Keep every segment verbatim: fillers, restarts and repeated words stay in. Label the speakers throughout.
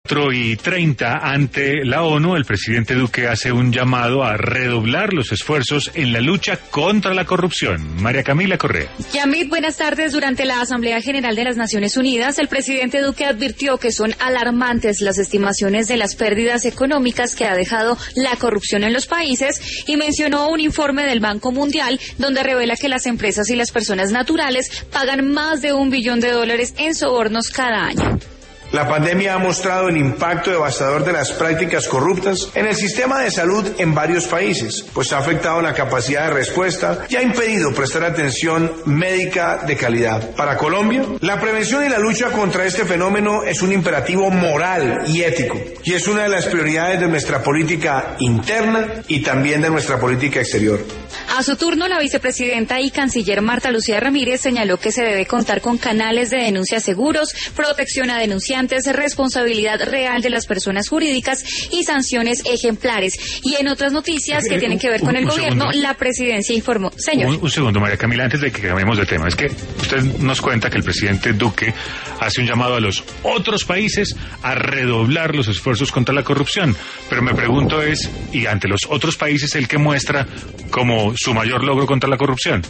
Speaker 1: cuatro y treinta, ante la ONU, el presidente Duque hace un llamado a redoblar los esfuerzos en la lucha contra la corrupción. María Camila Correa.
Speaker 2: Yamit, buenas tardes. Durante la Asamblea General de las Naciones Unidas, el presidente Duque advirtió que son alarmantes las estimaciones de las pérdidas económicas que ha dejado la corrupción en los países y mencionó un informe del Banco Mundial donde revela que las empresas y las personas naturales pagan más de un billón de dólares en sobornos cada año.
Speaker 3: La pandemia ha mostrado el impacto devastador de las prácticas corruptas en el sistema de salud en varios países, pues ha afectado la capacidad de respuesta y ha impedido prestar atención médica de calidad. Para Colombia, la prevención y la lucha contra este fenómeno es un imperativo moral y ético, y es una de las prioridades de nuestra política interna y también de nuestra política exterior.
Speaker 2: A su turno, la vicepresidenta y canciller Marta Lucía Ramírez señaló que se debe contar con canales de denuncia seguros, protección a denunciantes, responsabilidad real de las personas jurídicas y sanciones ejemplares. Y en otras noticias que tienen que ver con el gobierno, la presidencia informó. Señor.
Speaker 1: Un, un segundo, María Camila, antes de que cambiemos de tema. Es que usted nos cuenta que el presidente Duque hace un llamado a los otros países a redoblar los esfuerzos contra la corrupción. Pero me pregunto es, ¿y ante los otros países el que muestra como su mayor logro contra la corrupción?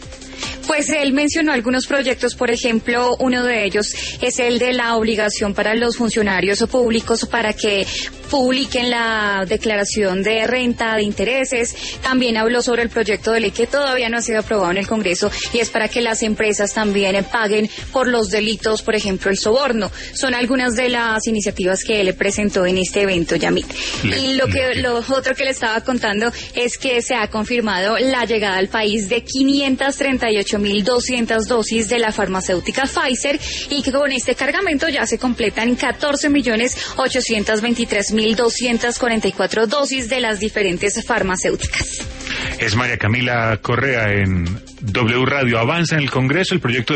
Speaker 2: Pues él mencionó algunos proyectos, por ejemplo, uno de ellos es el de la obligación para los funcionarios públicos para que publiquen la declaración de renta, de intereses. También habló sobre el proyecto de ley que todavía no ha sido aprobado en el Congreso y es para que las empresas también paguen por los delitos, por ejemplo, el soborno. Son algunas de las iniciativas que él presentó en este evento, Yamit. Y lo que lo otro que le estaba contando es que se ha confirmado la llegada al país de quinientas treinta y ocho mil doscientas dosis de la farmacéutica Pfizer y que con este cargamento ya se completan catorce millones ochocientos veintitrés mil doscientas cuarenta y cuatro dosis de las diferentes farmacéuticas.
Speaker 1: Es María Camila Correa en W Radio. Avanza en el Congreso el proyecto de